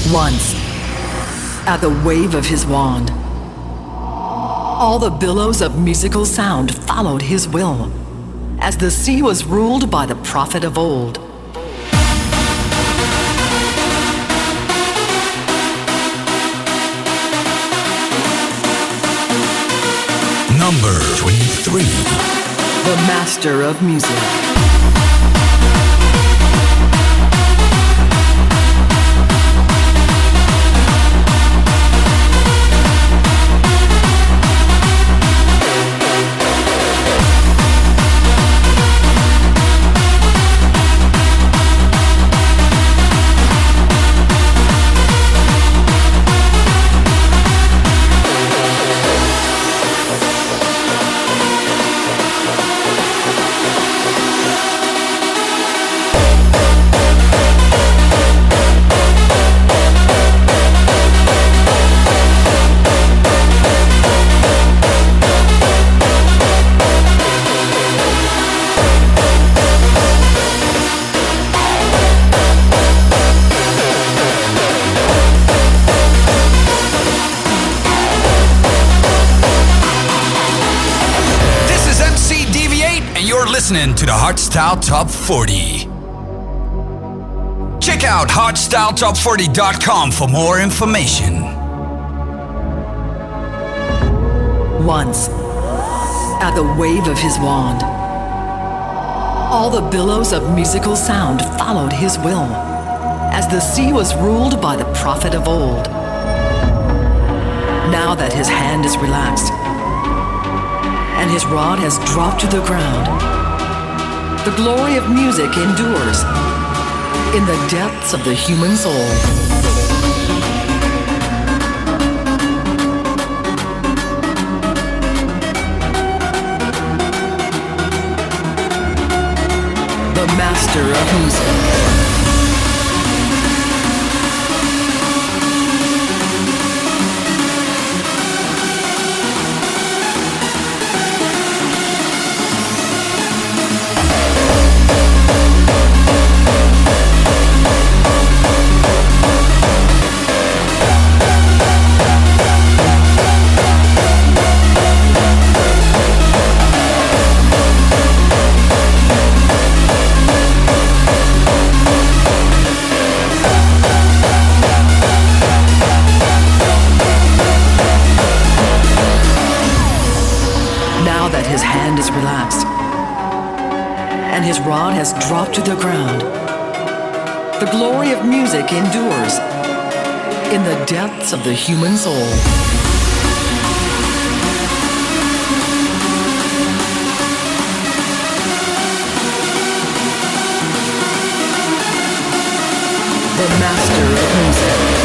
Once, at the wave of his wand, all the billows of musical sound followed his will, as the sea was ruled by the prophet of old. Number 23. The master of music. Listening to the Hardstyle Top 40. Check out hardstyletop40.com for more information. Once, at the wave of his wand, all the billows of musical sound followed his will, as the sea was ruled by the prophet of old. Now that his hand is relaxed, and his rod has dropped to the ground, the glory of music endures in the depths of the human soul. The master of music. Relaxed, and his rod has dropped to the ground. The glory of music endures in the depths of the human soul. The master of music.